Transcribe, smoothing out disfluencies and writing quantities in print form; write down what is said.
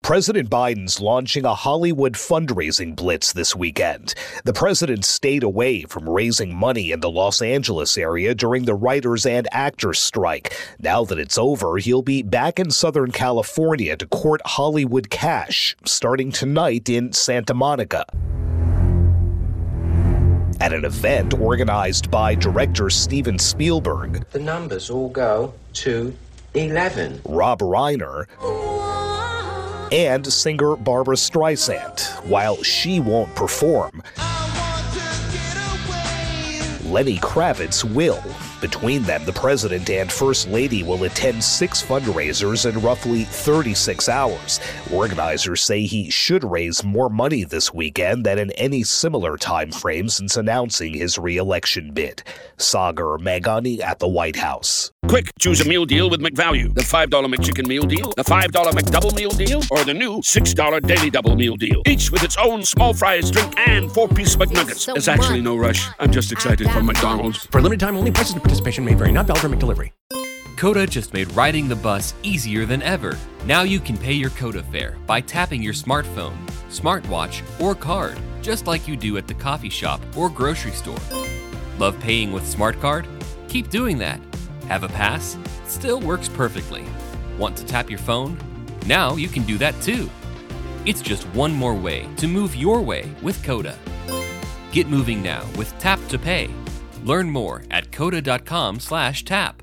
President Biden's launching a Hollywood fundraising blitz this weekend. The president stayed away from raising money in the Los Angeles area during the writers and actors strike. Now that it's over, he'll be back in Southern California to court Hollywood cash, starting tonight in Santa Monica. At an event organized by director Steven Spielberg, the numbers all go to 11. Rob Reiner, and singer Barbra Streisand, while she won't perform. Lenny Kravitz will. Between them, the president and first lady will attend 6 fundraisers in roughly 36 hours. Organizers say he should raise more money this weekend than in any similar time frame since announcing his re-election bid. Sagar Meghani at the White House. Quick, choose a meal deal with McValue. The $5 McChicken meal deal, the $5 McDouble meal deal, or the new $6 Daily Double meal deal. Each with its own small fries, drink, and 4-piece McNuggets. There's actually no rush. I'm just excited for McDonald's. For a limited time only, prices and participation may vary. Not valid for McDelivery. Coda just made riding the bus easier than ever. Now you can pay your Coda fare by tapping your smartphone, smartwatch, or card, just like you do at the coffee shop or grocery store. Love paying with SmartCard? Keep doing that. Have a pass? Still works perfectly. Want to tap your phone? Now you can do that too. It's just one more way to move your way with Coda. Get moving now with Tap to Pay. Learn more at coda.com/tap.